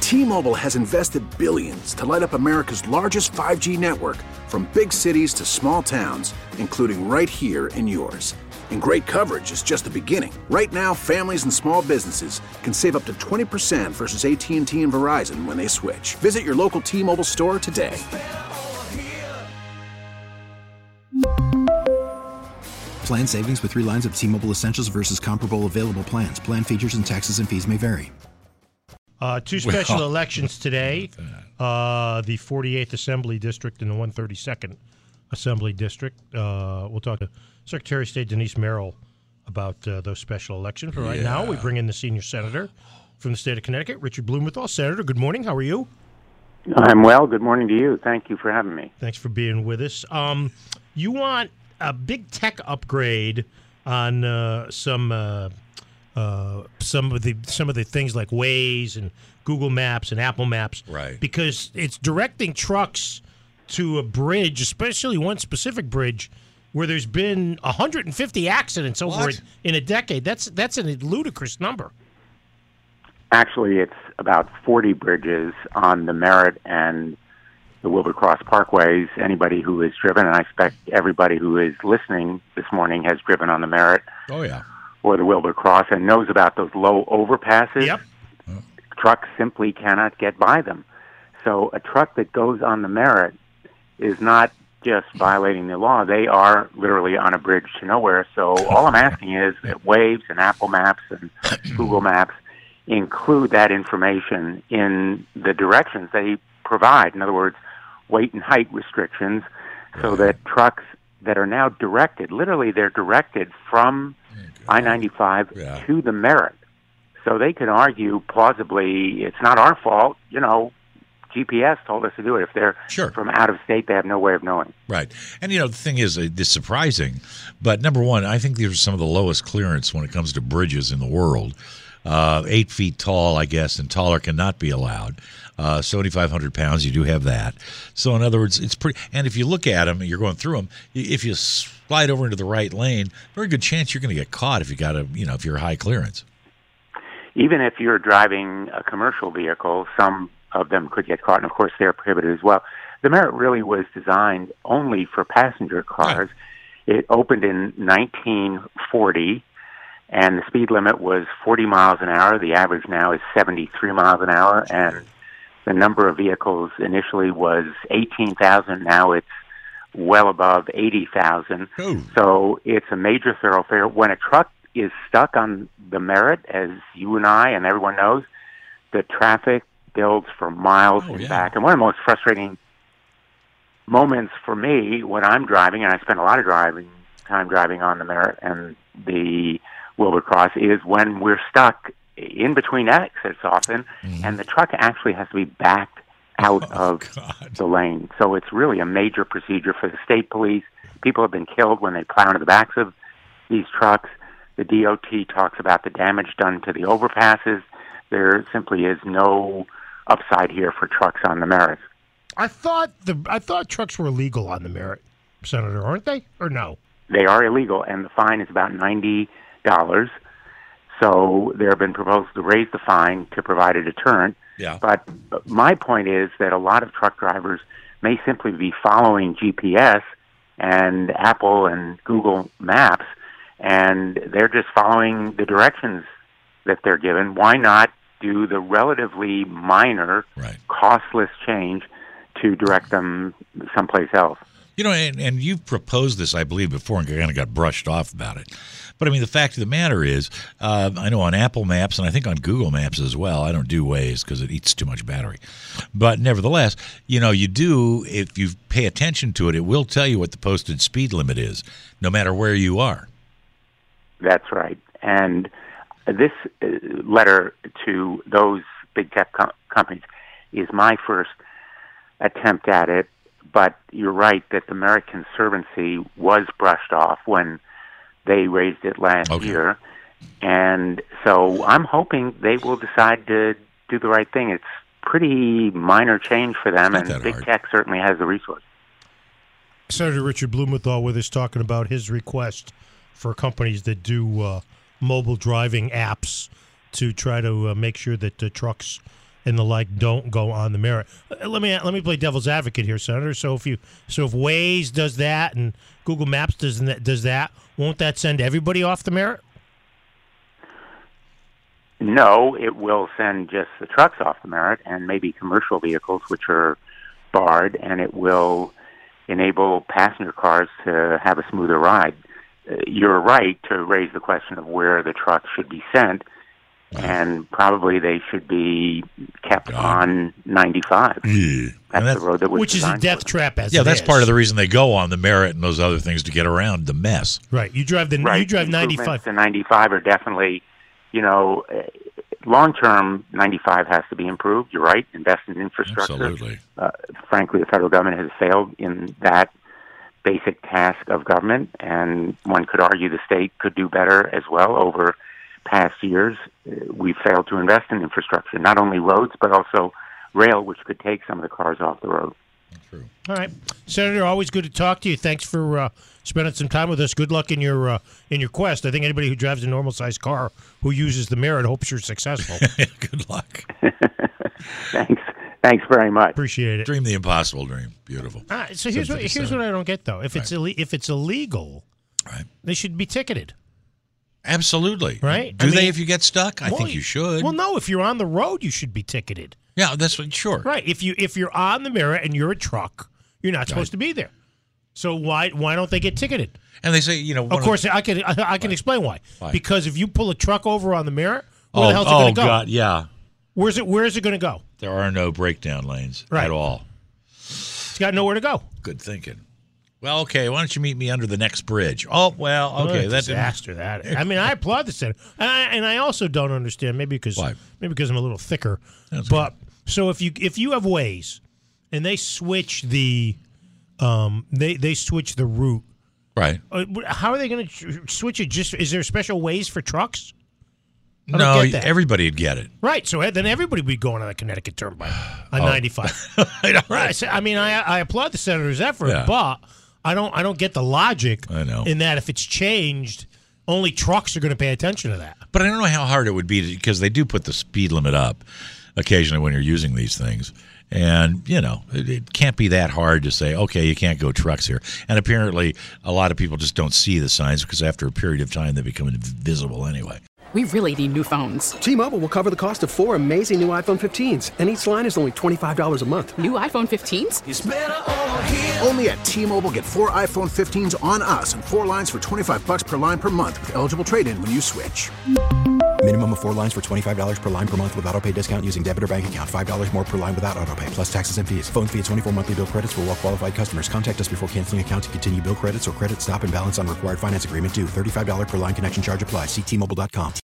T-Mobile has invested billions to light up America's largest 5G network, from big cities to small towns, including right here in yours. And great coverage is just the beginning. Right now, families and small businesses can save up to 20% versus AT&T and Verizon when they switch. Visit your local T-Mobile store today. Plan savings with 3 lines of T-Mobile Essentials versus comparable available plans. Plan features and taxes and fees may vary. 2 special elections today. The 48th Assembly District and the 132nd Assembly District. We'll talk to Secretary of State Denise Merrill about those special elections. But right now, we bring in the senior senator from the state of Connecticut, Richard Blumenthal. Senator, good morning. How are you? I'm well. Good morning to you. Thank you for having me. Thanks for being with us. You want a big tech upgrade on some of the things like Waze and Google Maps and Apple Maps, right? Because it's directing trucks to a bridge, especially one specific bridge, where there's been 150 accidents over it in a decade. That's a ludicrous number. Actually, it's about 40 bridges on the Merritt and the Wilbur Cross Parkways. Anybody who has driven, and I expect everybody who is listening this morning has driven on the Merritt. Oh, yeah. Or the Wilbur Cross and knows about those low overpasses. Yep. Trucks simply cannot get by them. So a truck that goes on the Merritt is not just violating the law. They are literally on a bridge to nowhere. So all I'm asking is that Waves and Apple Maps and Google Maps include that information in the directions they provide. In other words, weight and height restrictions, so that trucks that are now directed, literally they're directed from I-95 to the Merritt. So they can argue plausibly, it's not our fault, GPS told us to do it. If they're from out of state, they have no way of knowing. Right. And, the thing is, it's surprising. But, number one, I think these are some of the lowest clearance when it comes to bridges in the world. 8 feet tall, I guess, and taller cannot be allowed. 7,500 pounds, you do have that. So, in other words, it's pretty. And if you look at them, you're going through them, if you slide over into the right lane, very good chance you're going to get caught if you got if you're high clearance. Even if you're driving a commercial vehicle, some of them could get caught, and of course they're prohibited as well. The Merritt really was designed only for passenger cars. Right. It opened in 1940, and the speed limit was 40 miles an hour. The average now is 73 miles an hour, and the number of vehicles initially was 18,000. Now it's well above 80,000. So it's a major thoroughfare. When a truck is stuck on the Merritt, as you and I and everyone knows, the traffic builds for miles back. And one of the most frustrating moments for me when I'm driving, and I spend a lot of time driving on the Merritt and the Wilbur Cross, is when we're stuck in between exits often, and the truck actually has to be backed out of the lane. So it's really a major procedure for the state police. People have been killed when they plow into the backs of these trucks. The DOT talks about the damage done to the overpasses. There simply is no upside here for trucks on the Merritt. I thought trucks were illegal on the Merritt, Senator, aren't they? Or no? They are illegal, and the fine is about $90. So there have been proposals to raise the fine to provide a deterrent. Yeah. But my point is that a lot of truck drivers may simply be following GPS and Apple and Google Maps, and they're just following the directions that they're given. Why not do the relatively minor, costless change to direct them someplace else? And you've proposed this, I believe, before and kind of got brushed off about it. But, I mean, the fact of the matter is, I know on Apple Maps and I think on Google Maps as well, I don't do Waze because it eats too much battery. But nevertheless, you do, if you pay attention to it, it will tell you what the posted speed limit is, no matter where you are. That's right. And this letter to those big tech companies is my first attempt at it. But you're right that the Merritt Conservancy was brushed off when they raised it last year. And so I'm hoping they will decide to do the right thing. It's pretty minor change for them, and big tech certainly has the resources. Senator Richard Blumenthal with us talking about his request for companies that do mobile driving apps to try to make sure that trucks and the like don't go on the merit. Let me play devil's advocate here, Senator. So if Waze does that and Google Maps does that, won't that send everybody off the merit? No, it will send just the trucks off the merit and maybe commercial vehicles, which are barred, and it will enable passenger cars to have a smoother ride. You're right to raise the question of where the trucks should be sent, and probably they should be kept on 95. Yeah. That's the road that was which is a death trap as yeah, it that's is. part of the reason they go on the merit and those other things to get around the mess. Right. You drive 95. Improvements to 95 are definitely, long-term, 95 has to be improved. You're right. Invest in infrastructure. Absolutely. Frankly, the federal government has failed in that basic task of government, and one could argue the state could do better as well. Over past years, we've failed to invest in infrastructure, not only roads, but also rail, which could take some of the cars off the road. True. All right, Senator, always good to talk to you. Thanks for spending some time with us. Good luck in your quest. I think anybody who drives a normal-sized car who uses the merit hopes you're successful. Good luck. Thanks very much. Appreciate it. Dream the impossible dream. Beautiful. So here's what I don't get though. If it's illegal, right, they should be ticketed. Absolutely. Right? Do they if you get stuck? I think you should. Well, no. If you're on the road, you should be ticketed. Yeah, that's what. Sure. Right. If you're on the merit and you're a truck, you're not supposed to be there. So why don't they get ticketed? And they say, of course, I can explain why. Because if you pull a truck over on the merit, where the hell's it going to go? Oh God, yeah. Where is it going to go? There are no breakdown lanes at all. It's got nowhere to go. Good thinking. Well, okay. Why don't you meet me under the next bridge? Oh, well, okay. That's a disaster. That I mean, I applaud the Senate, and I also don't understand. Maybe because I'm a little thicker. But so if you have Waze, and they switch the they switch the route, right? How are they going to switch it? Just is there a special Waze for trucks? No, everybody would get it. Right, so then everybody would be going on the Connecticut Turnpike on 95. Right. I mean, I applaud the senator's effort, but I don't get the logic in that if it's changed, only trucks are going to pay attention to that. But I don't know how hard it would be because they do put the speed limit up occasionally when you're using these things. And, it can't be that hard to say, okay, you can't go trucks here. And apparently a lot of people just don't see the signs because after a period of time they become invisible anyway. We really need new phones. T-Mobile will cover the cost of 4 amazing new iPhone 15s, and each line is only $25 a month. New iPhone 15s? It's better over here. Only at T-Mobile, get 4 iPhone 15s on us and 4 lines for $25 per line per month with eligible trade-in when you switch. Minimum of 4 lines for $25 per line per month with autopay discount using debit or bank account. $5 more per line without autopay, plus taxes and fees. Phone fee at 24 monthly bill credits for well-qualified customers. Contact us before canceling account to continue bill credits or credit stop and balance on required finance agreement due. $35 per line connection charge applies. See T-Mobile.com.